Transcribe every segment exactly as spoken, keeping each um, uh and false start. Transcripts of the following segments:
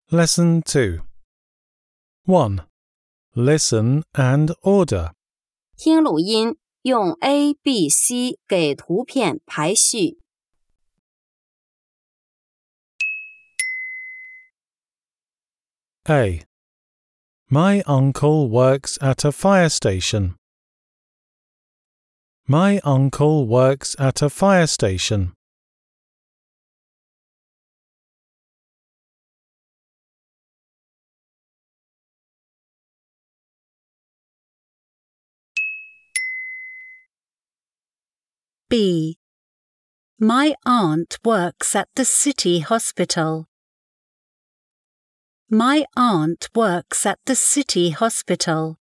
Lesson two. one. Listen and order. 听录音，用 A, B, C 给图片排序。 A. My uncle works at a fire station. My uncle works at a fire station. B. My aunt works at the city hospital. My aunt works at the city hospital.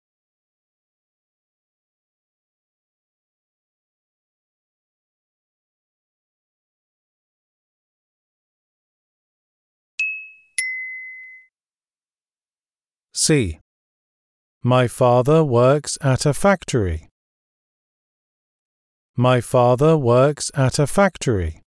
C. My father works at a factory. My father works at a factory.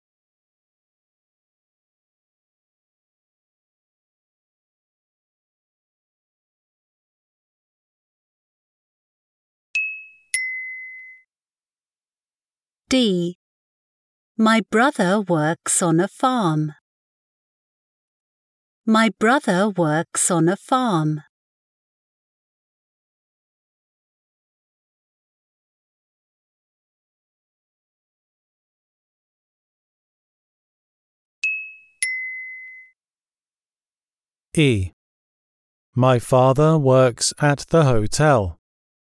D. My brother works on a farm. My brother works on a farm. E. My father works at the hotel.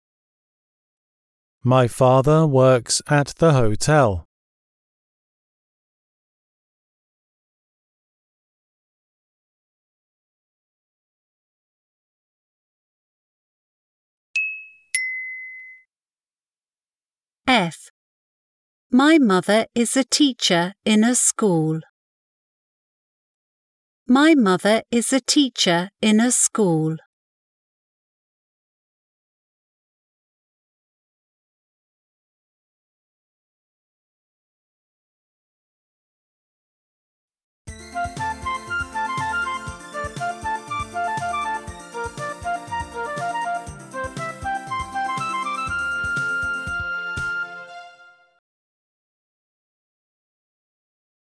My father works at the hotel. F. My mother is a teacher in a school. My mother is a teacher in a school.